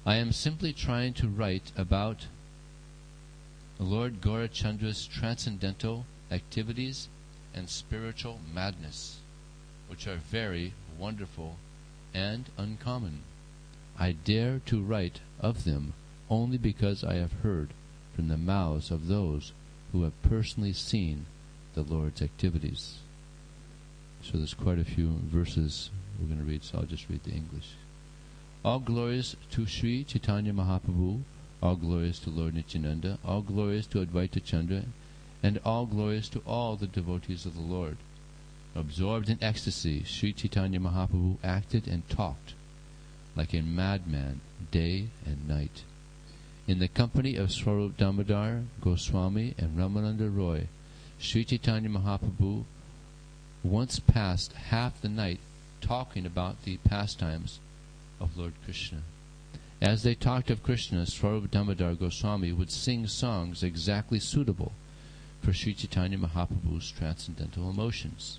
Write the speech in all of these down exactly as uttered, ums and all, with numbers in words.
I am simply trying to write about Lord Gaurachandra's transcendental activities and spiritual madness, which are very wonderful and uncommon. I dare to write of them only because I have heard from the mouths of those who have personally seen the Lord's activities. So there's quite a few verses we're going to read, so I'll just read the English. All glories to Sri Chaitanya Mahaprabhu, all glories to Lord Nityananda, all glories to Advaita Chandra, and all glories to all the devotees of the Lord. Absorbed in ecstasy, Sri Chaitanya Mahaprabhu acted and talked like a madman day and night. In the company of Swarup Damodar Goswami and Ramananda Roy, Sri Chaitanya Mahaprabhu once passed half the night talking about the pastimes of Lord Krishna. As they talked of Krishna, Swarup Damodar Goswami would sing songs exactly suitable for Sri Chaitanya Mahaprabhu's transcendental emotions.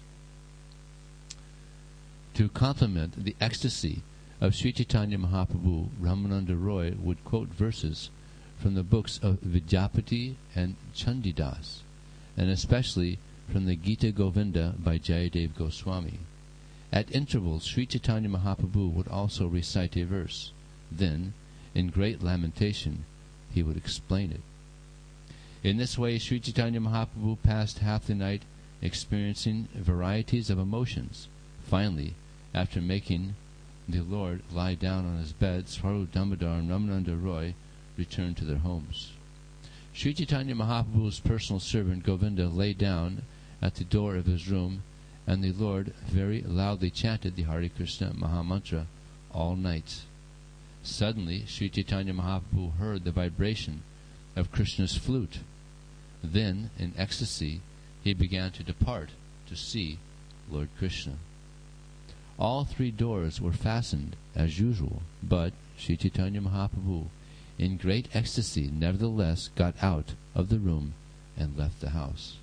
To complement the ecstasy of Sri Chaitanya Mahaprabhu, Ramananda Roy would quote verses from the books of Vidyapati and Chandidas, and especially from the Gita Govinda by Jayadev Goswami. At intervals, Sri Chaitanya Mahaprabhu would also recite a verse. Then, in great lamentation, he would explain it. In this way, Sri Chaitanya Mahaprabhu passed half the night experiencing varieties of emotions. Finally, after making the Lord lie down on his bed, Swarup Damodar and Ramananda Roy returned to their homes. Sri Chaitanya Mahaprabhu's personal servant Govinda lay down at the door of his room, and the Lord very loudly chanted the Hare Krishna Mahamantra all night. Suddenly, Sri Chaitanya Mahaprabhu heard the vibration of Krishna's flute. Then, in ecstasy, he began to depart to see Lord Krishna. All three doors were fastened as usual, but Sri Chaitanya Mahaprabhu, in great ecstasy, nevertheless got out of the room and left the house.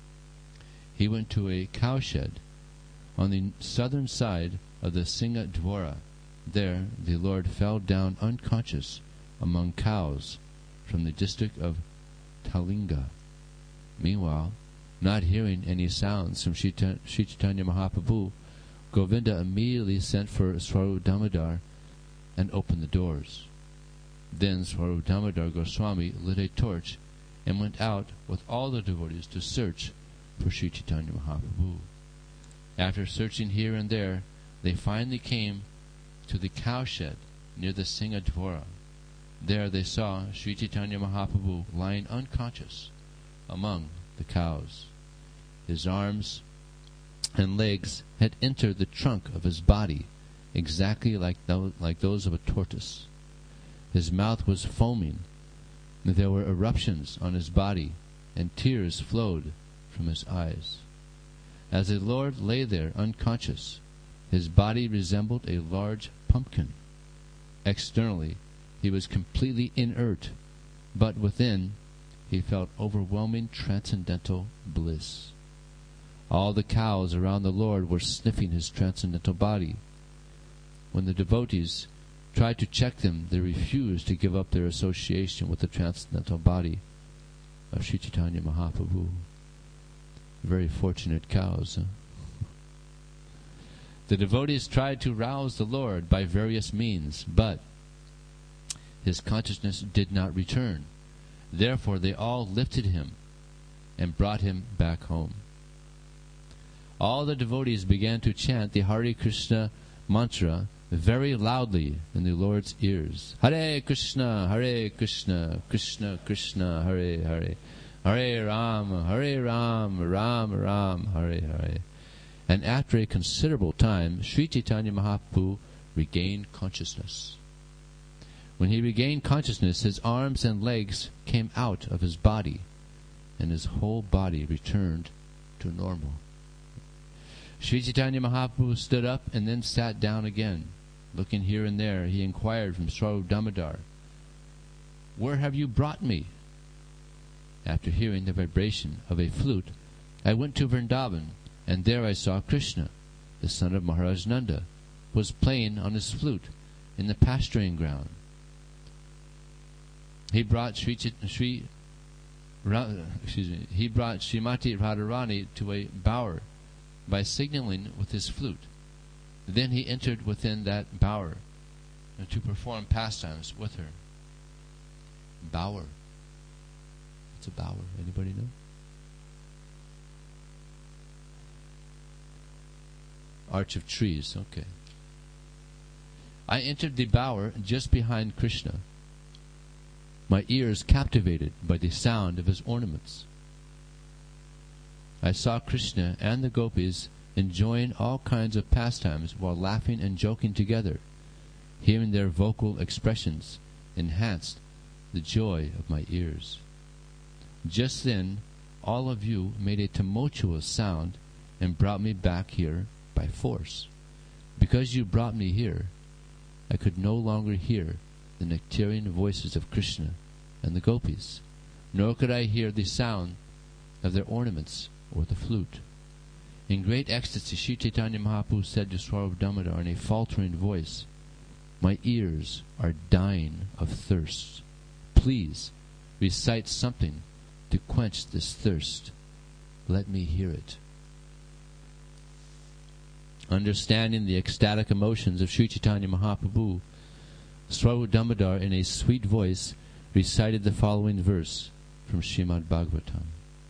He went to a cowshed on the southern side of the Singha Dwara. There the Lord fell down unconscious among cows from the district of Talinga. Meanwhile, not hearing any sounds from Sri Chaitanya Mahaprabhu, Govinda immediately sent for Swarup Damodar and opened the doors. Then Swarup Damodar Goswami lit a torch and went out with all the devotees to search for Sri Chaitanya Mahaprabhu. After searching here and there, they finally came to the cowshed near the Singha Dwara. There they saw Sri Chaitanya Mahaprabhu lying unconscious among the cows. His arms and legs had entered the trunk of his body, exactly like those, like those of a tortoise. His mouth was foaming. There were eruptions on his body, and tears flowed from his eyes. As the Lord lay there unconscious, his body resembled a large pumpkin. Externally, he was completely inert, but within, he felt overwhelming transcendental bliss. All the cows around the Lord were sniffing his transcendental body. When the devotees tried to check them, they refused to give up their association with the transcendental body of Sri Chaitanya Mahaprabhu. Very fortunate cows. Huh? The devotees tried to rouse the Lord by various means, but his consciousness did not return. Therefore they all lifted him and brought him back home. All the devotees began to chant the Hare Krishna mantra very loudly in the Lord's ears. Hare Krishna, Hare Krishna, Krishna Krishna, Hare Hare, Hare Ram, Hare Ram, Ram Ram, Hare Hare. And after a considerable time, Sri Chaitanya Mahaprabhu regained consciousness. When he regained consciousness, his arms and legs came out of his body, and his whole body returned to normal. Sri Chaitanya Mahaprabhu stood up and then sat down again. Looking here and there, he inquired from Swarup Damodar, "Where have you brought me?" After hearing the vibration of a flute, I went to Vrindavan, and there I saw Krishna, the son of Maharaj Nanda, was playing on his flute in the pasturing ground. he brought Sri, Chit- Sri Ra- excuse me, he brought Srimati Radharani to a bower by signaling with his flute. Then he entered within that bower and to perform pastimes with her. Bower. What's a bower? Anybody know? Arch of trees. Okay. I entered the bower just behind Krishna, my ears captivated by the sound of his ornaments. I saw Krishna and the gopis enjoying all kinds of pastimes while laughing and joking together. Hearing their vocal expressions enhanced the joy of my ears. Just then, all of you made a tumultuous sound and brought me back here by force. Because you brought me here, I could no longer hear the nectarian voices of Krishna and the gopis, nor could I hear the sound of their ornaments or the flute. In great ecstasy, Sri Chaitanya Mahaprabhu said to Swarup Damodar in a faltering voice, "My ears are dying of thirst. Please recite something to quench this thirst. Let me hear it." Understanding the ecstatic emotions of Sri Chaitanya Mahaprabhu, Swarup Damodar in a sweet voice recited the following verse from Srimad Bhagavatam.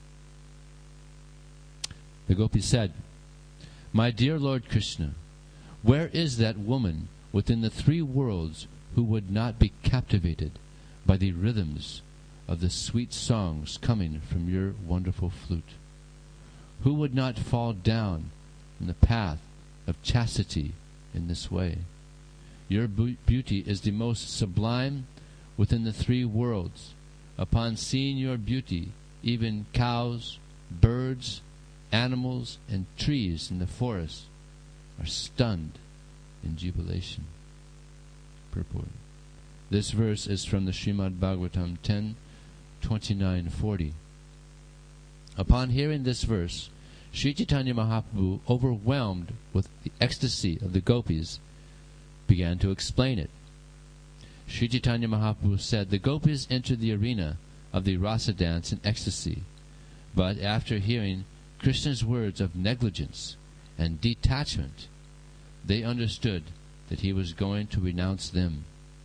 The gopi said, "My dear Lord Krishna, where is that woman within the three worlds who would not be captivated by the rhythms of the sweet songs coming from your wonderful flute? Who would not fall down in the path of chastity in this way? Your bu- beauty is the most sublime within the three worlds. Upon seeing your beauty, even cows, birds, animals, and trees in the forest are stunned in jubilation." Purport. This verse is from the Srimad Bhagavatam ten twenty-nine forty. Upon hearing this verse, Sri Chaitanya Mahaprabhu, overwhelmed with the ecstasy of the gopis, began to explain it. Sri Chaitanya Mahaprabhu said, "The gopis entered the arena of the rasa dance in ecstasy, but after hearing Krishna's words of negligence and detachment, they understood that he was going to renounce them.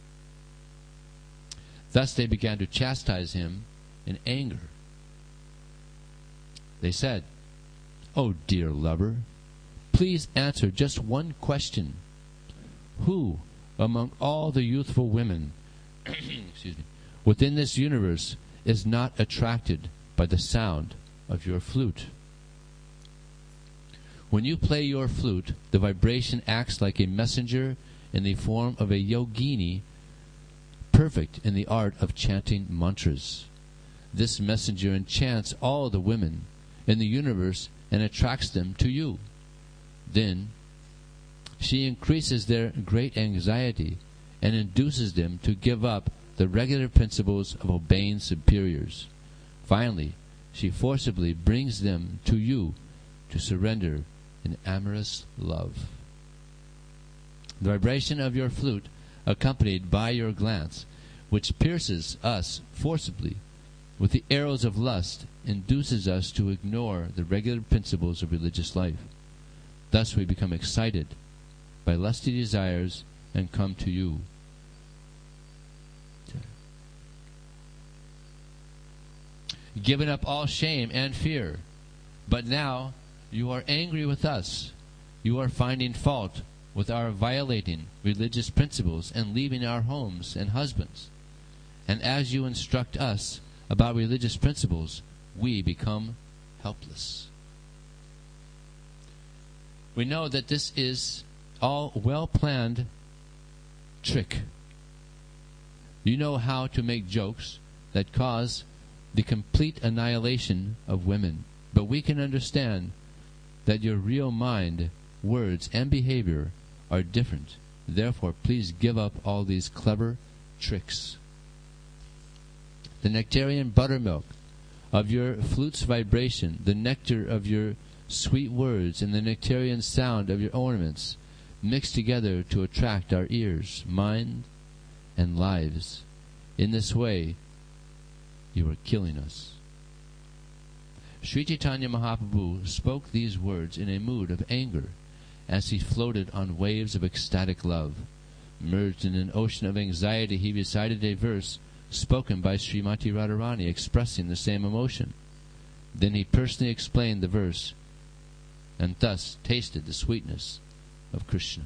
Thus they began to chastise him in anger. They said, 'Oh dear lover, please answer just one question. Who among all the youthful women excuse me, within this universe is not attracted by the sound of your flute? When you play your flute, the vibration acts like a messenger in the form of a yogini, perfect in the art of chanting mantras. This messenger enchants all the women in the universe and attracts them to you. Then she increases their great anxiety and induces them to give up the regular principles of obeying superiors. Finally, she forcibly brings them to you to surrender in amorous love. The vibration of your flute, accompanied by your glance, which pierces us forcibly with the arrows of lust, induces us to ignore the regular principles of religious life. Thus we become excited by lusty desires and come to you. Giving up all shame and fear, but now you are angry with us. You are finding fault with our violating religious principles and leaving our homes and husbands. And as you instruct us about religious principles, we become helpless. We know that this is all well-planned trick. You know how to make jokes that cause the complete annihilation of women, but we can understand that your real mind, words, and behavior are different. Therefore, please give up all these clever tricks. The nectarian buttermilk of your flute's vibration, the nectar of your sweet words, and the nectarian sound of your ornaments mix together to attract our ears, mind, and lives. In this way, you are killing us." Sri Chaitanya Mahaprabhu spoke these words in a mood of anger as he floated on waves of ecstatic love. Merged in an ocean of anxiety, he recited a verse spoken by Srimati Radharani expressing the same emotion. Then he personally explained the verse and thus tasted the sweetness of Krishna.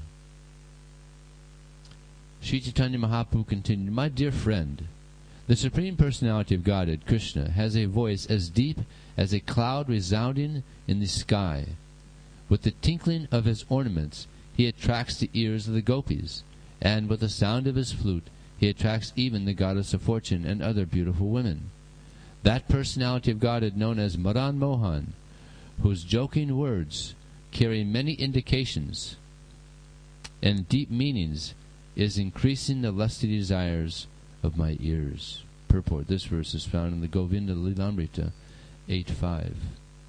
Sri Chaitanya Mahaprabhu continued, "My dear friend, the Supreme Personality of Godhead, Krishna, has a voice as deep as a cloud resounding in the sky. With the tinkling of his ornaments, he attracts the ears of the gopis, and with the sound of his flute, he attracts even the goddess of fortune and other beautiful women. That personality of Godhead known as Madan Mohan, whose joking words carry many indications and deep meanings, is increasing the lusty desires of my ears." Purport. This verse is found in the Govinda Lilamrita eight five.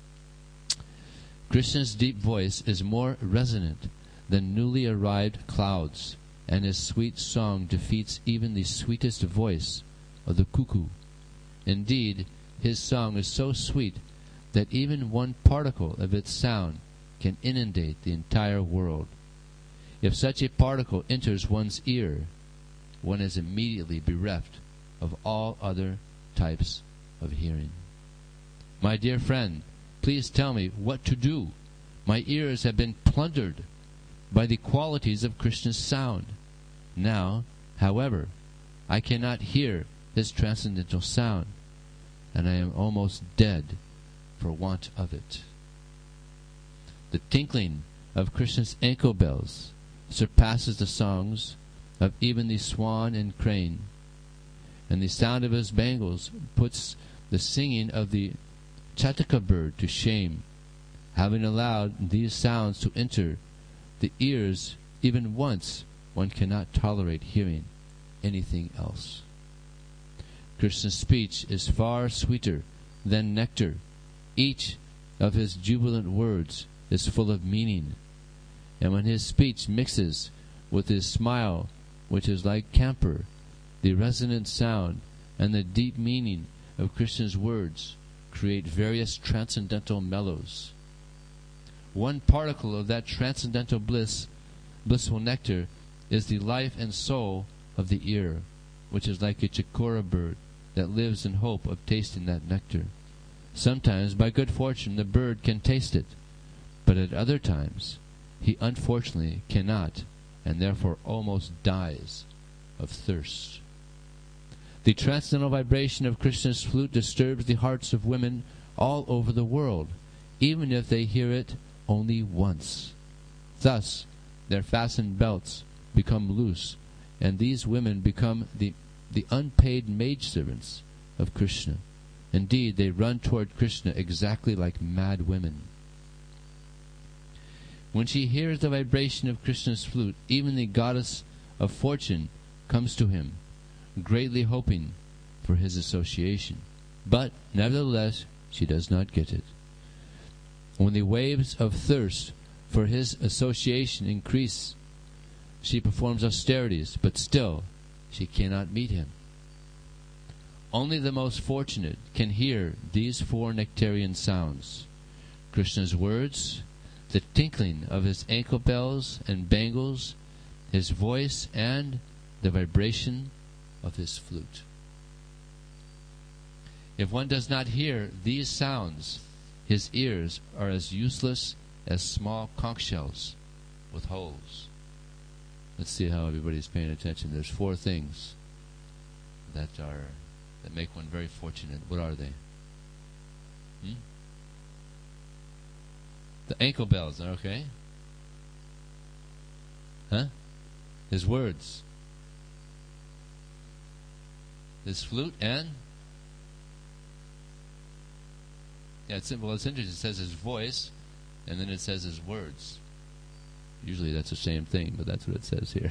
Krishna's deep voice is more resonant than newly arrived clouds, and his sweet song defeats even the sweetest voice of the cuckoo. Indeed, his song is so sweet that even one particle of its sound can inundate the entire world. If such a particle enters one's ear, one is immediately bereft of all other types of hearing. "My dear friend, please tell me what to do. My ears have been plundered by the qualities of Krishna's sound. Now, however, I cannot hear his transcendental sound, and I am almost dead for want of it." The tinkling of Krishna's ankle bells surpasses the songs of even the swan and crane, and the sound of his bangles puts the singing of the chataka bird to shame. Having allowed these sounds to enter the ears even once, one cannot tolerate hearing anything else. Krishna's speech is far sweeter than nectar. Each of his jubilant words is full of meaning, and when his speech mixes with his smile, which is like camphor, the resonant sound and the deep meaning of Krishna's words create various transcendental mellows. One particle of that transcendental bliss, blissful nectar, is the life and soul of the ear, which is like a chakora bird that lives in hope of tasting that nectar. Sometimes, by good fortune, the bird can taste it, but at other times he unfortunately cannot, and therefore almost dies of thirst. The transcendental vibration of Krishna's flute disturbs the hearts of women all over the world, even if they hear it only once. Thus, their fastened belts become loose, and these women become the, the unpaid maidservants of Krishna. Indeed, they run toward Krishna exactly like mad women. When she hears the vibration of Krishna's flute, even the goddess of fortune comes to him, greatly hoping for his association. But, nevertheless, she does not get it. When the waves of thirst for his association increase, she performs austerities, but still she cannot meet him. Only the most fortunate can hear these four nectarian sounds: Krishna's words, the tinkling of his ankle bells and bangles, his voice, and the vibration of his flute. If one does not hear these sounds, his ears are as useless as small conch shells with holes. Let's see how everybody's paying attention. There's four things that are that make one very fortunate. What are they? Hmm? The ankle bells, okay? Huh? His words. His flute and? Yeah, it's, well, it's interesting. It says his voice, and then it says his words. Usually that's the same thing, but that's what it says here.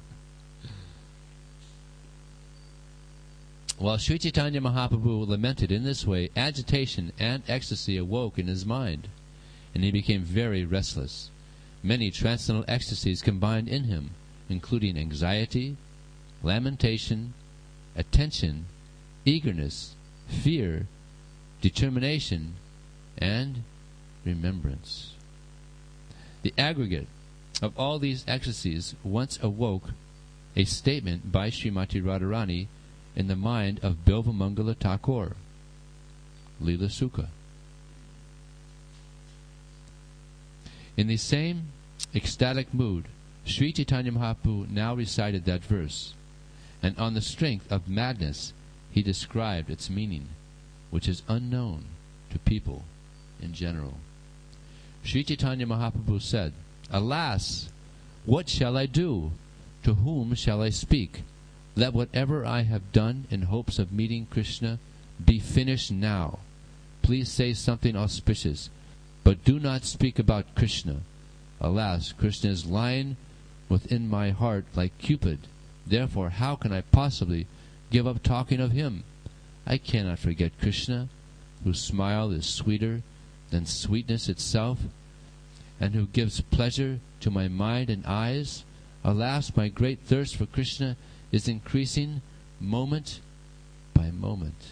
While Sri Chaitanya Mahaprabhu lamented in this way, agitation and ecstasy awoke in his mind, and he became very restless. Many transcendental ecstasies combined in him, including anxiety, lamentation, attention, eagerness, fear, determination, and remembrance. The aggregate of all these ecstasies once awoke a statement by Srimati Radharani in the mind of Bilvamangala Thakur, Lila Sukha. In the same ecstatic mood, Sri Chaitanya Mahaprabhu now recited that verse, and on the strength of madness he described its meaning, which is unknown to people in general. Sri Chaitanya Mahaprabhu said, "Alas, what shall I do? To whom shall I speak? Let whatever I have done in hopes of meeting Krishna be finished now. Please say something auspicious, but do not speak about Krishna. Alas, Krishna is lying within my heart like Cupid. Therefore, how can I possibly give up talking of him? I cannot forget Krishna, whose smile is sweeter than sweetness itself, and who gives pleasure to my mind and eyes. Alas, my great thirst for Krishna is increasing moment by moment."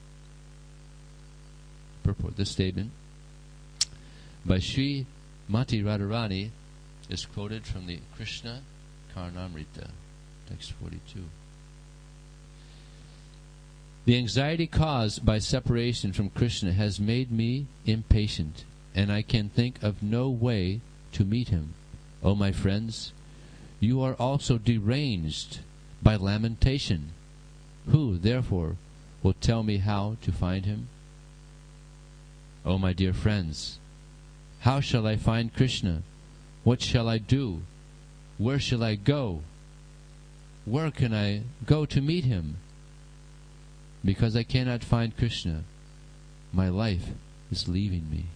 Purport. This statement by Sri Mati Radharani is quoted from the Krishna Karnamrita, text forty-two. "The anxiety caused by separation from Krishna has made me impatient, and I can think of no way to meet him. O my friends, you are also deranged by lamentation. Who, therefore, will tell me how to find him? O my dear friends, how shall I find Krishna? What shall I do? Where shall I go? Where can I go to meet him? Because I cannot find Krishna, my life is leaving me."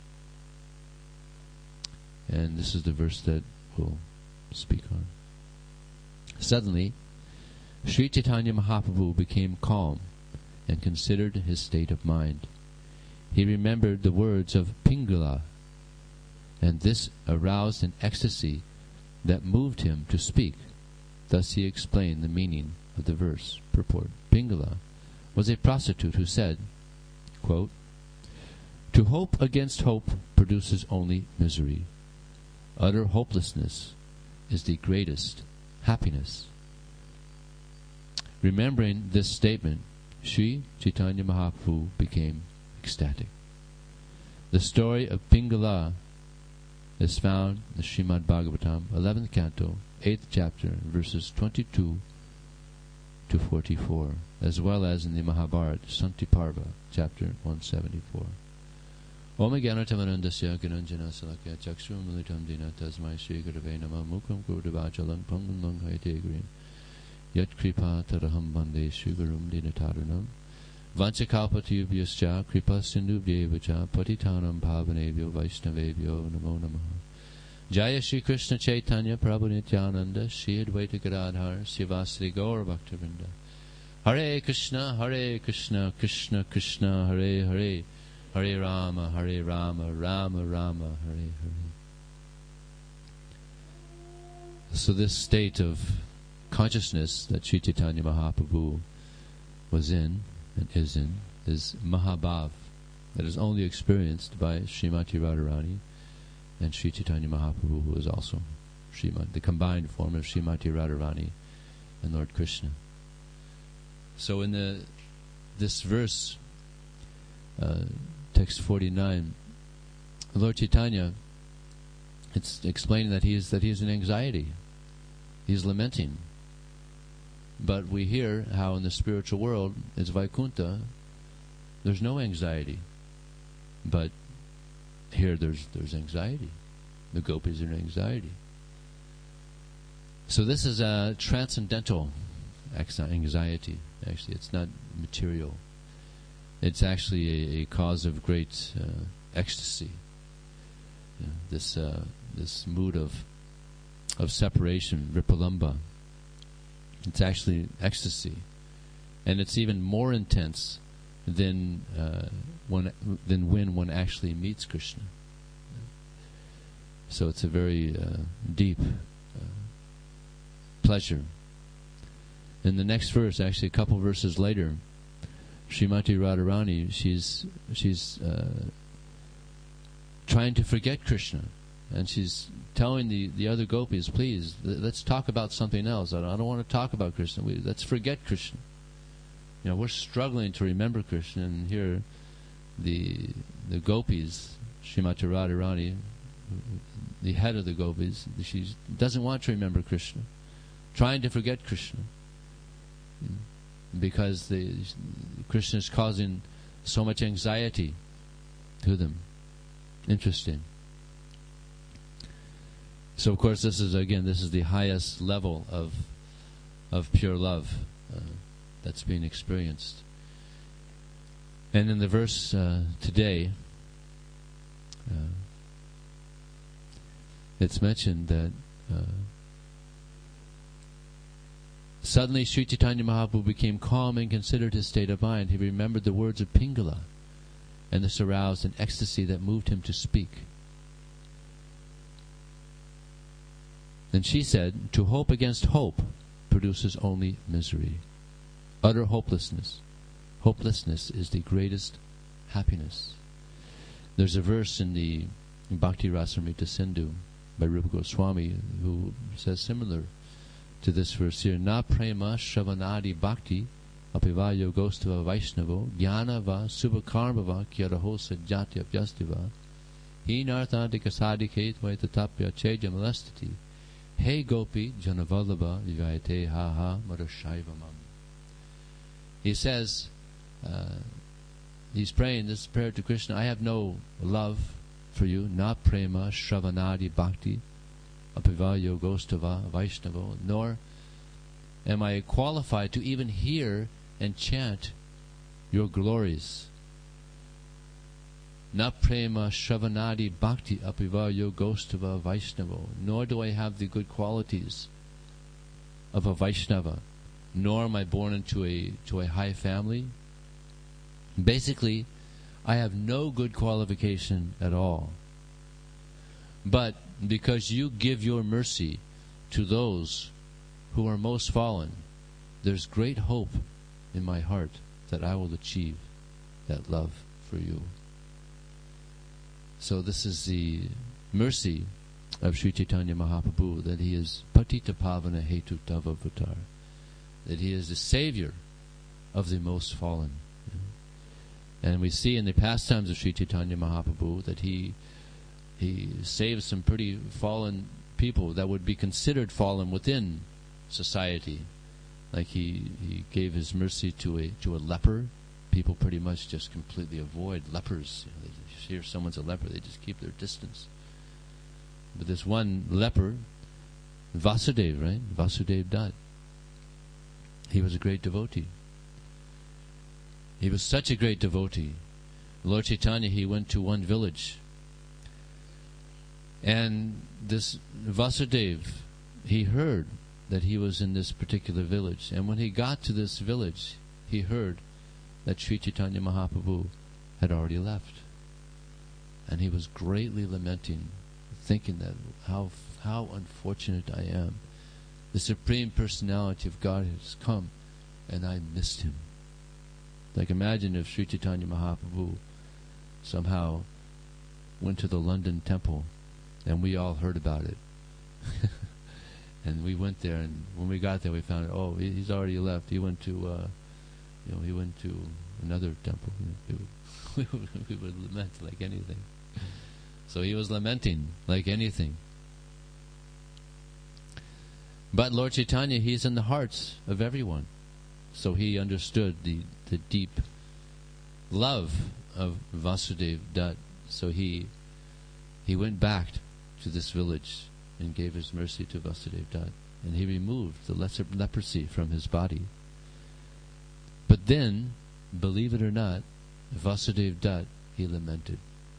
And this is the verse that we'll speak on. Suddenly, Sri Chaitanya Mahaprabhu became calm and considered his state of mind. He remembered the words of Pingala, and this aroused an ecstasy that moved him to speak. Thus he explained the meaning of the verse. Purport. Pingala was a prostitute who said, quote, "To hope against hope produces only misery. Utter hopelessness is the greatest happiness." Remembering this statement, Sri Chaitanya Mahaprabhu became ecstatic. The story of Pingala is found in the Srimad Bhagavatam, eleventh canto, eighth chapter, verses twenty-two to forty-four, as well as in the Mahabharata, Santi Parva, chapter one seventy-four. Om Jnanatamanandasya Gyananjana Salakya Chakshur Militam Dina Tasmai Shri Gurave Namah Mukam Kurudavachalam Pangam Langhaite Green Yat Kripa Taraham Bande Shri Gurum Dinatarunam Vanchakalpatubhyascha Kripa Sindhubhyevacha Patitanam Bhavanebhyo Vaishnavebhyo Namo Namaha. Jaya Shri Krishna Chaitanya Prabhu Nityananda Shri Advaita Gadadhar Sivasri Gaur Bhaktivinoda. Hare Krishna, Hare Krishna, Krishna Krishna, Hare Hare, Hare Rama, Hare Rama, Rama Rama, Hare Hare. So this state of consciousness that Sri Chaitanya Mahaprabhu was in and is in is Mahabhav, that is only experienced by Srimati Radharani and Sri Chaitanya Mahaprabhu, who is also Srimati, the combined form of Srimati Radharani and Lord Krishna. So in the this verse, uh, text forty-nine, Lord Chaitanya, it's explaining that he is that he is in anxiety, he is lamenting. But we hear how in the spiritual world, as Vaikuntha, there's no anxiety. But here there's there's anxiety. The gopis are in anxiety. So this is a transcendental anxiety. Actually, it's not material. It's actually a, a cause of great uh, ecstasy. You know, this uh, this mood of of separation, Ripalamba. It's actually ecstasy, and it's even more intense than uh, when than when one actually meets Krishna. So it's a very uh, deep uh, pleasure. in the next verse, actually a couple verses later, Srimati Radharani, she's she's uh, trying to forget Krishna, and she's telling the, the other gopis, please, let's talk about something else. I don't, I don't want to talk about Krishna. We, let's forget Krishna. You know, we're struggling to remember Krishna, and here the the gopis, Srimati Radharani, the head of the gopis, she doesn't want to remember Krishna, trying to forget Krishna, because the Krishna is causing so much anxiety to them. Interesting. So, of course, this is, again, this is the highest level of of pure love uh, that's being experienced. And in the verse uh, today, uh, it's mentioned that uh, suddenly Sri Chaitanya Mahaprabhu became calm and considered his state of mind. He remembered the words of Pingala, and this aroused an ecstasy that moved him to speak. Then she said, to hope against hope produces only misery. Utter hopelessness. Hopelessness is the greatest happiness. There's a verse in the in Bhakti Rasamrita Sindhu by Rupa Goswami who says similar to this verse here. Na prema shravanadi bhakti apiva yogostava vaishnavo jnana va subhakarma va kyarahosa jatya vyastiva hinarthantika sadike tvaitatapya cheja molestati Hey Gopi Janavallabha Vivayate Ha Ha Madhushaivamam. He says, uh, he's praying this prayer to Krishna, I have no love for you, na prema shravanadi bhakti apiva yogostava vaishnavo, nor am I qualified to even hear and chant your glories. Na prema shravanadi bhakti apiva yogostava vaishnavo, nor do I have the good qualities of a Vaishnava, nor am I born into a to a high family. Basically, I have no good qualification at all. But because you give your mercy to those who are most fallen, there's great hope in my heart that I will achieve that love for you. So this is the mercy of Sri Chaitanya Mahaprabhu, that he is Patita Pavana Hetu Tava Avatar, that he is the savior of the most fallen. And we see in the pastimes of Sri Chaitanya Mahaprabhu that he he saves some pretty fallen people that would be considered fallen within society. Like he, he gave his mercy to a to a leper. People pretty much just completely avoid lepers. You know, they hear someone's a leper, they just keep their distance. But this one leper, Vasudeva, right? Vasudeva Dutt. He was a great devotee. He was such a great devotee. Lord Chaitanya, he went to one village. And this Vasudeva, he heard that he was in this particular village. And when he got to this village, he heard that Sri Chaitanya Mahaprabhu had already left. And he was greatly lamenting, thinking that how how unfortunate I am. The Supreme Personality of God has come, and I missed him. Like, imagine if Sri Chaitanya Mahaprabhu somehow went to the London temple, and we all heard about it. And we went there, and when we got there, we found out, oh, he's already left. He went to, uh, you know, he went to another temple. You know, we, would, we would lament like anything. So he was lamenting like anything. But Lord Chaitanya, he's in the hearts of everyone. So he understood the, the deep love of Vasudeva Dutt. So he he went back to this village and gave his mercy to Vasudeva Dutt. And he removed the lesser leprosy from his body. But then, believe it or not, Vasudeva Dutt, he lamented.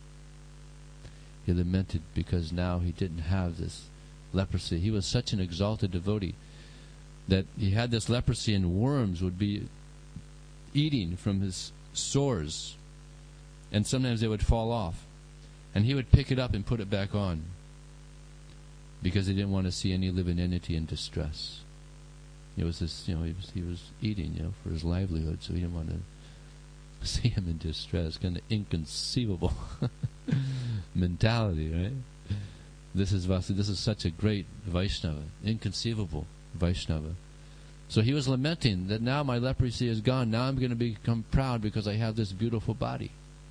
He lamented because now he didn't have this leprosy. He was such an exalted devotee that he had this leprosy, and worms would be eating from his sores, and sometimes they would fall off, and he would pick it up and put it back on because he didn't want to see any living entity in distress. It was this, you know, he was, he was eating, you know, for his livelihood, so he didn't want to see him in distress. Kind of inconceivable mentality, right? This is Vasudeva. This is such a great Vaishnava, inconceivable Vaishnava. So he was lamenting that now my leprosy is gone. Now I'm going to become proud because I have this beautiful body.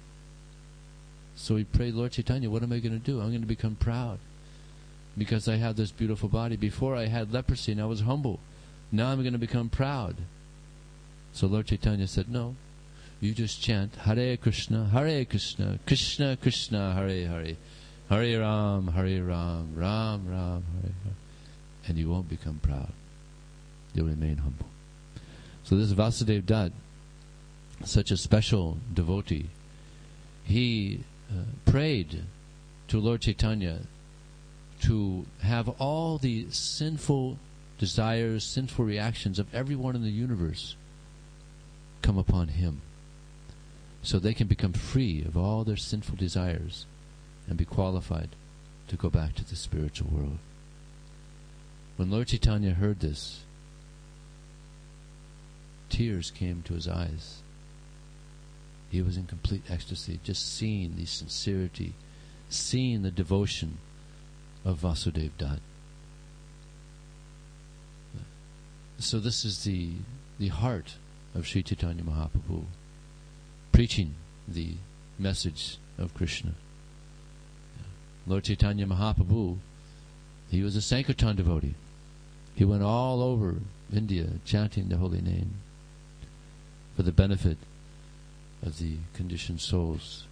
So he prayed, Lord Chaitanya, what am I going to do? I'm going to become proud because I have this beautiful body. Before I had leprosy and I was humble. Now I'm going to become proud. So Lord Chaitanya said, no, you just chant Hare Krishna, Hare Krishna, Krishna Krishna, Hare Hare, Hare Ram, Hare Ram, Ram Ram, Hare Hare. And you won't become proud. You'll remain humble. So this Vasudeva Dutt, such a special devotee, he uh, prayed to Lord Chaitanya to have all the sinful desires, sinful reactions of everyone in the universe come upon him, so they can become free of all their sinful desires and be qualified to go back to the spiritual world. When Lord Chaitanya heard this, tears came to his eyes. He was in complete ecstasy, just seeing the sincerity, seeing the devotion of Vasudeva Dutt. So this is the the heart of Sri Chaitanya Mahaprabhu, preaching the message of Krishna. Lord Chaitanya Mahaprabhu, he was a Sankirtan devotee. He went all over India chanting the holy name for the benefit of the conditioned souls.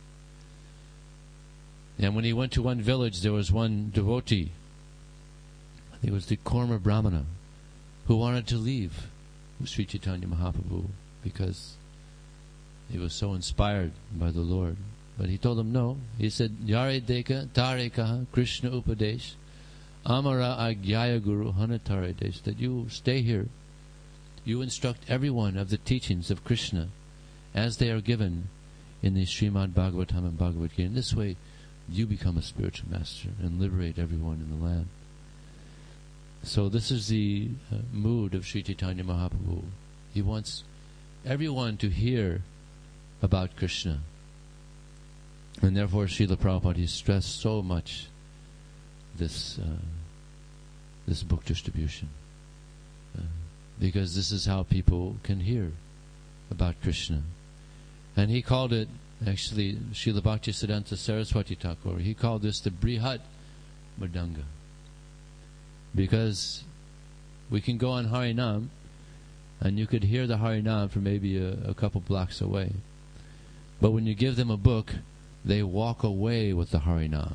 And when he went to one village, there was one devotee. He was the Korma Brahmana, who wanted to leave Sri Chaitanya Mahaprabhu because he was so inspired by the Lord. But he told him no. He said, Yare deka tare kaha Krishna upadesh amara agyaya guru hanatare desh, that you stay here. You instruct everyone of the teachings of Krishna as they are given in the Srimad Bhagavatam and Bhagavad Gita. In this way, you become a spiritual master and liberate everyone in the land. So this is the uh, mood of Sri Chaitanya Mahaprabhu. He wants everyone to hear about Krishna. And therefore Srila Prabhupada, he stressed so much this uh, this book distribution. Uh, because this is how people can hear about Krishna. And he called it, actually, Srila Bhaktisiddhanta Saraswati Thakur, he called this the Brihat Mridanga. Because we can go on Harinam, and you could hear the Harinam from maybe a, a couple blocks away. But when you give them a book, they walk away with the Harinam.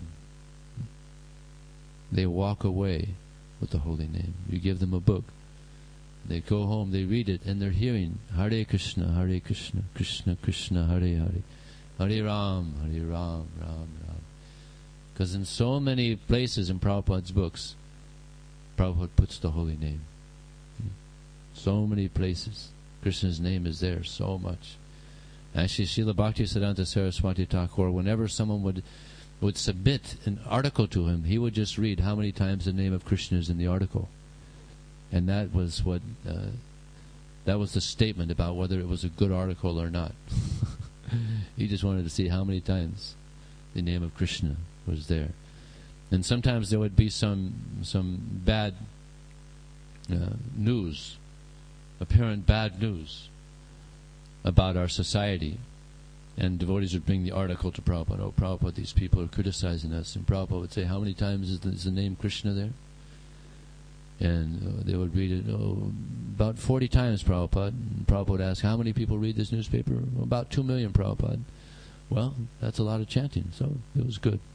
They walk away with the holy name. You give them a book, they go home, they read it, and they're hearing Hare Krishna, Hare Krishna, Krishna Krishna, Hare Hare, Hare Ram, Hare Ram, Ram Ram. Because in so many places in Prabhupada's books, Prabhupada puts the holy name. So many places. Krishna's name is there so much. Actually, Srila Bhaktisiddhanta Saraswati Thakur, whenever someone would would submit an article to him, he would just read how many times the name of Krishna is in the article. And that was what uh, that was the statement about whether it was a good article or not. He just wanted to see how many times the name of Krishna was there. And sometimes there would be some some bad uh, news, apparent bad news about our society. And devotees would bring the article to Prabhupada. Oh, Prabhupada, these people are criticizing us. And Prabhupada would say, how many times is the, is the name Krishna there? And uh, they would read it, oh, about forty times, Prabhupada. And Prabhupada would ask, how many people read this newspaper? About two million, Prabhupada. Well, that's a lot of chanting, so it was good.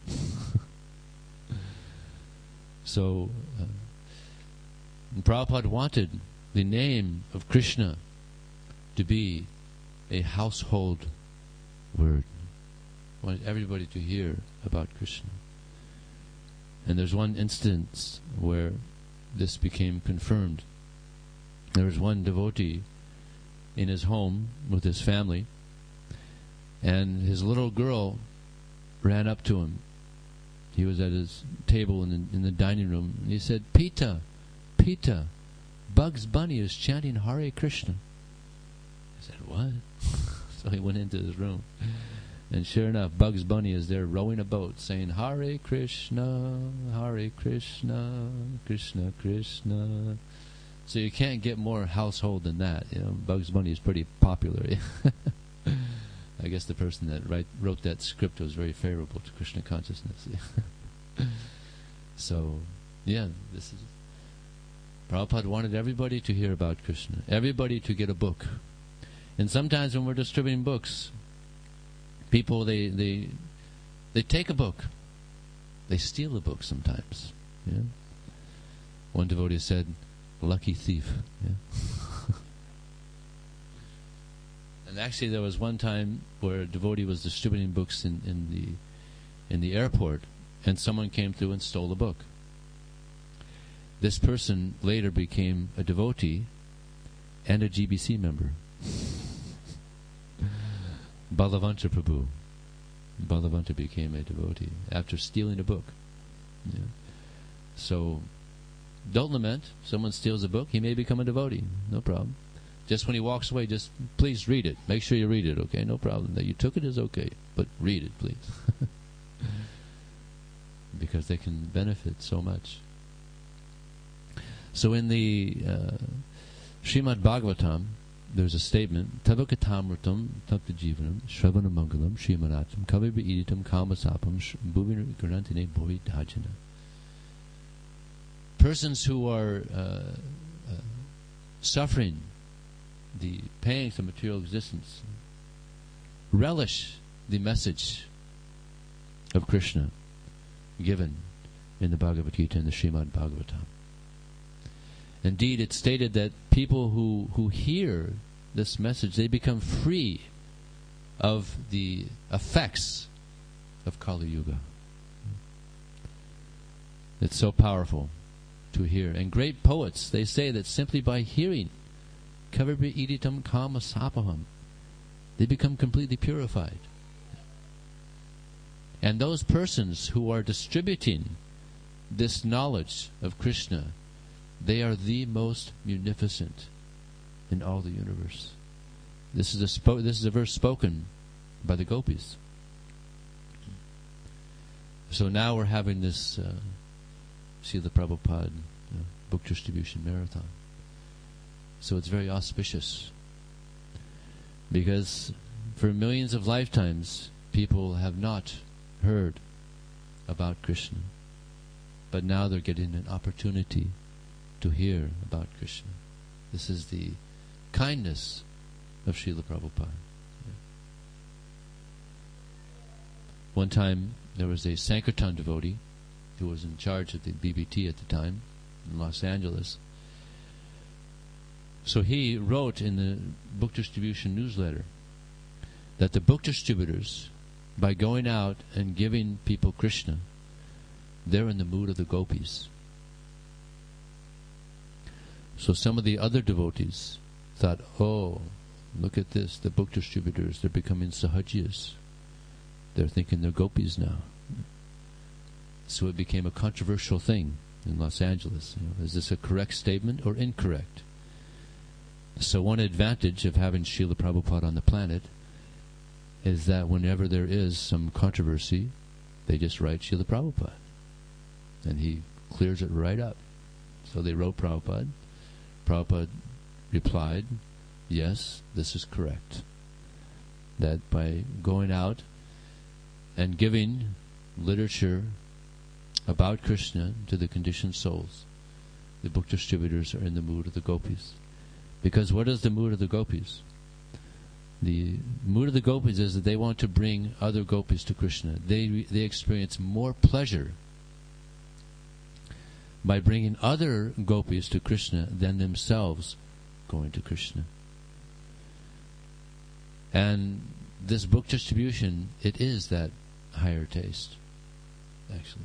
So, uh, Prabhupada wanted the name of Krishna to be a household word. Wanted everybody to hear about Krishna. And there's one instance where this became confirmed. There was one devotee in his home with his family, and his little girl ran up to him. He was at his table in the, in the dining room, and he said, Pita, Pita, Bugs Bunny is chanting Hare Krishna. I said, what? So he went into his room. And sure enough, Bugs Bunny is there rowing a boat saying, Hare Krishna, Hare Krishna, Krishna Krishna. So you can't get more household than that. You know, Bugs Bunny is pretty popular. I guess the person that write, wrote that script was very favorable to Krishna consciousness. So, yeah, this is... Prabhupada wanted everybody to hear about Krishna, everybody to get a book. And sometimes when we're distributing books, people, they they they take a book. They steal a book sometimes. Yeah? One devotee said, lucky thief. Yeah? And actually there was one time where a devotee was distributing books in, in the in the airport, and someone came through and stole a book. This person later became a devotee and a G B C member. Balavanta Prabhu. Balavanta became a devotee after stealing a book. Yeah. So, don't lament. Someone steals a book, he may become a devotee. No problem. Just when he walks away, just please read it. Make sure you read it, okay? No problem. That you took it is okay, but read it, please. Because they can benefit so much. So in the uh, Srimad Bhagavatam, there's a statement, Tavakatamrutam Takta Jivanam Shravana Mangalam Srimanatam Kavibha Iditam Kamasapam Bhuvin Garantine Bhovi Dajana. Persons who are uh, uh, suffering the pangs of material existence relish the message of Krishna given in the Bhagavad Gita and the Srimad Bhagavatam. Indeed, it's stated that people who, who hear this message, they become free of the effects of Kali Yuga. It's so powerful to hear. And great poets, they say that simply by hearing Kavibha Iditam Kama Sapaham, they become completely purified. And those persons who are distributing this knowledge of Krishna, they are the most munificent in all the universe. This is a spo- this is a verse spoken by the gopis. So now we're having this uh, Srila Prabhupada uh, book distribution marathon. So it's very auspicious, because for millions of lifetimes people have not heard about Krishna, but now they're getting an opportunity to hear about Krishna. This is the kindness of Srila Prabhupada. Yeah. One time there was a Sankirtan devotee who was in charge of the B B T at the time in Los Angeles. So he wrote in the book distribution newsletter that the book distributors, by going out and giving people Krishna, they're in the mood of the gopis. So some of the other devotees thought, oh, look at this, the book distributors, they're becoming sahajiyas. They're thinking they're gopis now. So it became a controversial thing in Los Angeles. You know, is this a correct statement or incorrect? So one advantage of having Srila Prabhupada on the planet is that whenever there is some controversy, they just write Srila Prabhupada. And he clears it right up. So they wrote Prabhupada. Prabhupada replied, yes, this is correct. That by going out and giving literature about Krishna to the conditioned souls, the book distributors are in the mood of the gopis. Because what is the mood of the gopis? The mood of the gopis is that they want to bring other gopis to Krishna. They they experience more pleasure by bringing other gopis to Krishna than themselves going to Krishna. And this book distribution, it is that higher taste, actually.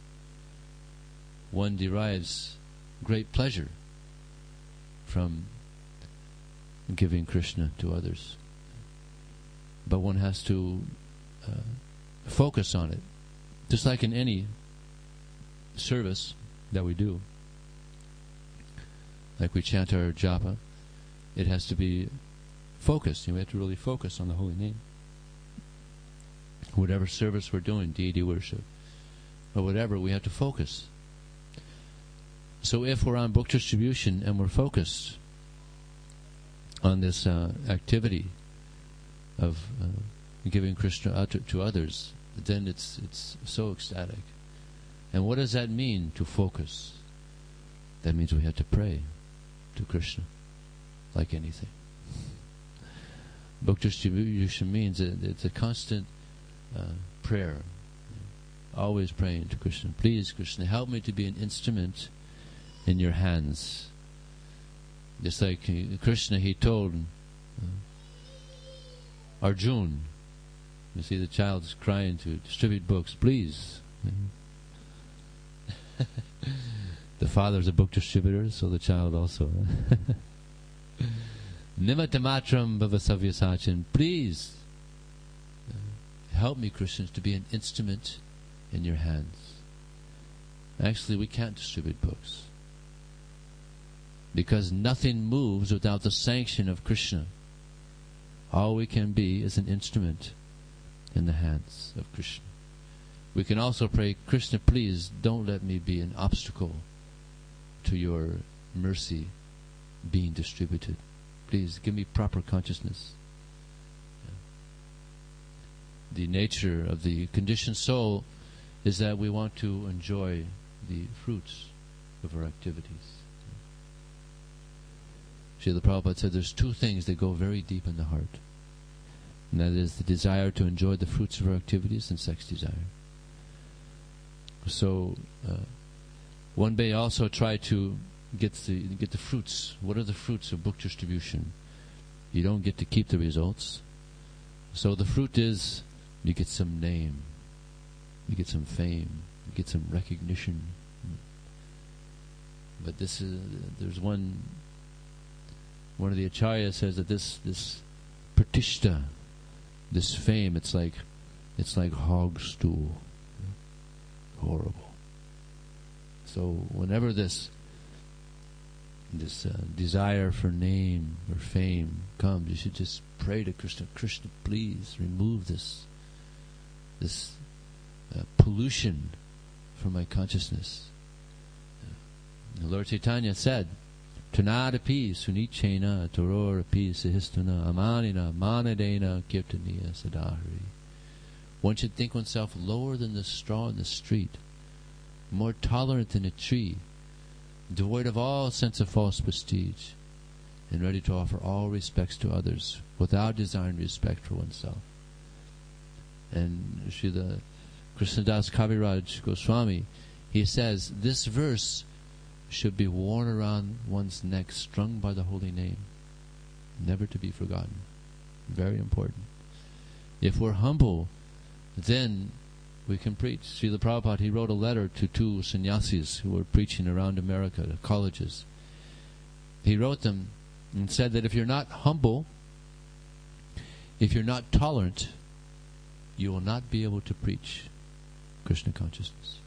One derives great pleasure from giving Krishna to others. But one has to uh, focus on it. Just like in any service that we do. like we chant our japa, it has to be focused. You know, we have to really focus on the holy name. Whatever service we're doing, deity worship, or whatever, we have to focus. So if we're on book distribution and we're focused on this uh, activity of uh, giving Krishna out to, to others, then it's it's so ecstatic. And what does that mean, to focus? That means we have to pray to Krishna, like anything. Book distribution means that it's a constant uh, prayer, always praying to Krishna. Please, Krishna, help me to be an instrument in your hands. Just like uh, Krishna, he told uh, Arjun, you see the child is crying to distribute books, please. The father's a book distributor, so the child also. Nimattamatram bhavasavyasachin, please uh, help me, Krishna, to be an instrument in your hands. Actually, we can't distribute books, because nothing moves without the sanction of Krishna. All we can be is an instrument in the hands of Krishna. We can also pray, Krishna, please don't let me be an obstacle to your mercy being distributed. Please give me proper consciousness. The nature of the conditioned soul is that we want to enjoy the fruits of our activities. Srila Prabhupada said there's two things that go very deep in the heart, and that is the desire to enjoy the fruits of our activities and sex desire. So uh, one may also try to get the get the fruits. What are the fruits of book distribution? You don't get to keep the results. So the fruit is you get some name, you get some fame, you get some recognition. But this is there's one. One of the acharyas says that this this pratishta, this fame, it's like it's like hog stool. Horrible. So whenever this this uh, desire for name or fame comes, you should just pray to Krishna. Krishna, please remove this this uh, pollution from my consciousness. Uh, Lord Chaitanya said, Tunadapi sunichena tororapi sahistuna amanina manadena kirtaniya sadahari. One should think oneself lower than the straw in the street, more tolerant than a tree, devoid of all sense of false prestige, and ready to offer all respects to others without desiring respect for oneself. And Srila Krishnadas Kaviraj Goswami, he says, this verse should be worn around one's neck, strung by the holy name, never to be forgotten. Very important. If we're humble, then we can preach. Srila Prabhupada, he wrote a letter to two sannyasis who were preaching around America, to colleges. He wrote them and said that if you're not humble, if you're not tolerant, you will not be able to preach Krishna consciousness.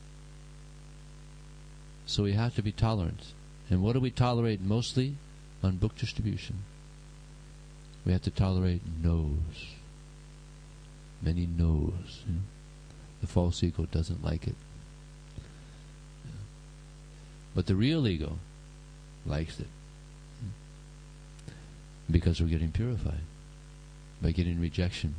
So we have to be tolerant. And what do we tolerate mostly on book distribution? We have to tolerate no's. Many no's. You know? The false ego doesn't like it. Yeah. But the real ego likes it. Because we're getting purified by getting rejection.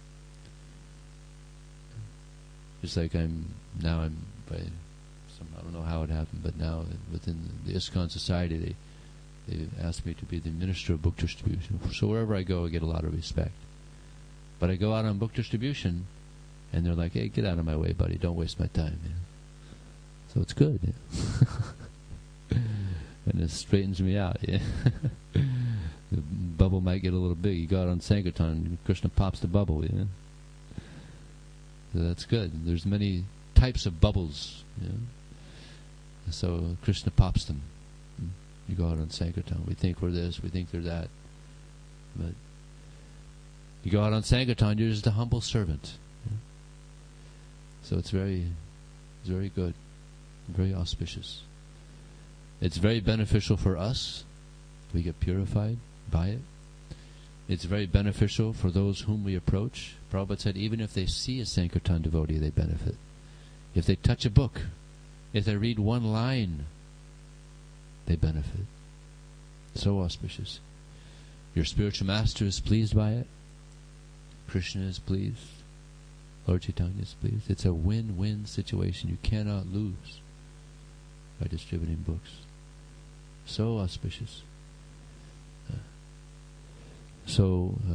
Just like I'm now I'm by some, I don't know how it happened, but now within the ISKCON society they they asked me to be the minister of book distribution. So wherever I go I get a lot of respect. But I go out on book distribution and they're like, hey, get out of my way, buddy, don't waste my time. You know? So it's good. You know? And it straightens me out. Yeah? The bubble might get a little big. You go out on Sankirtan, Krishna pops the bubble. You know? So that's good. There's many types of bubbles. You know? So Krishna pops them. You go out on Sankirtan. We think we're this, we think they're that. But you go out on Sankirtan, you're just a humble servant. You know? So it's very, it's very good, very auspicious. It's very beneficial for us. We get purified by it. It's very beneficial for those whom we approach. Prabhupada said even if they see a Sankirtan devotee, they benefit. If they touch a book, if they read one line, they benefit. So auspicious. Your spiritual master is pleased by it. Krishna is pleased. Lord Chaitanya is pleased. It's a win-win situation. You cannot lose by distributing books. So auspicious. Uh, so, uh,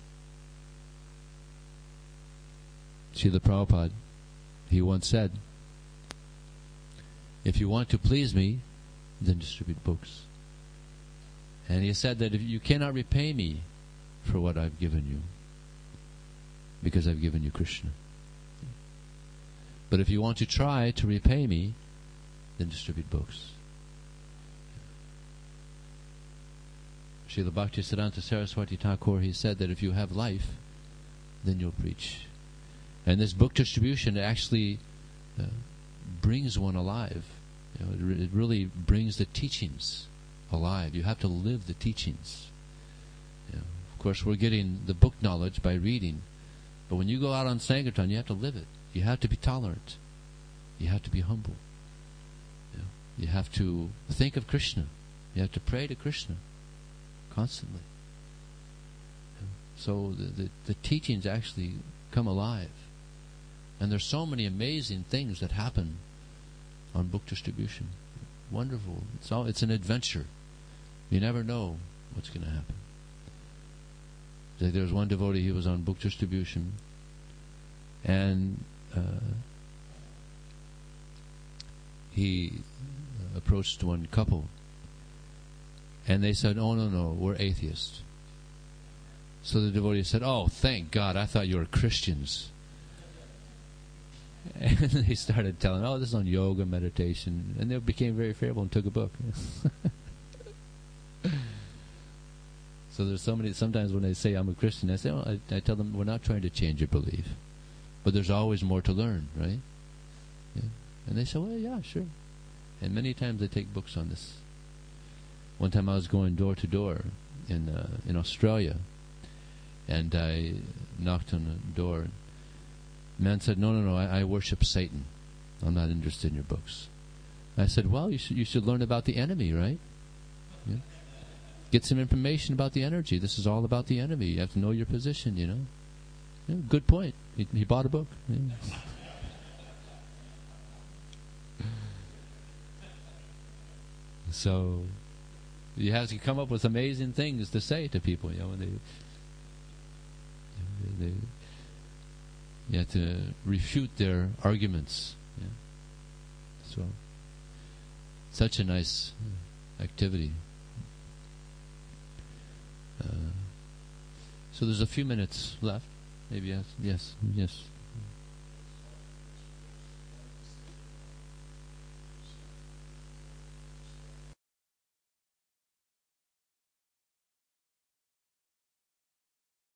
Srila Prabhupada, he once said, if you want to please me, then distribute books. And he said that if you cannot repay me for what I've given you, because I've given you Krishna. But if you want to try to repay me, then distribute books. Srila Bhaktisiddhanta Saraswati Thakur, he said that if you have life, then you'll preach. And this book distribution actually uh, brings one alive. You know, it, re- it really brings the teachings alive. You have to live the teachings. You know, of course, we're getting the book knowledge by reading, but when you go out on Sankirtan, you have to live it. You have to be tolerant. You have to be humble. You know, you have to think of Krishna. You have to pray to Krishna constantly. You know, so the, the the teachings actually come alive, and there's so many amazing things that happen on book distribution. Wonderful. It's all. It's an adventure. You never know what's going to happen. Like there was one devotee, he was on book distribution, and uh, he approached one couple, and they said, "Oh no, no, we're atheists." So the devotee said, "Oh, thank God! I thought you were Christians." And they started telling, "Oh, this is on yoga, meditation," and they became very favorable and took a book. So there's so many. Sometimes when they say I'm a Christian, I say, oh, I, I tell them we're not trying to change your belief, but there's always more to learn, right? Yeah. And they say, well, yeah, sure. And many times they take books on this. One time I was going door to door in uh, in Australia, and I knocked on the door. The man said, "No, no, no, I, I worship Satan. I'm not interested in your books." I said, "Well, you should you should learn about the enemy, right? Yeah. Get some information about the energy. This is all about the enemy. You have to know your position, you know." Yeah, good point. He, he bought a book. Yeah. So you have to come up with amazing things to say to people, you know, when they, they, they you have to refute their arguments. Yeah. So such a nice activity. Uh, so there's a few minutes left. Maybe yes, yes, yes.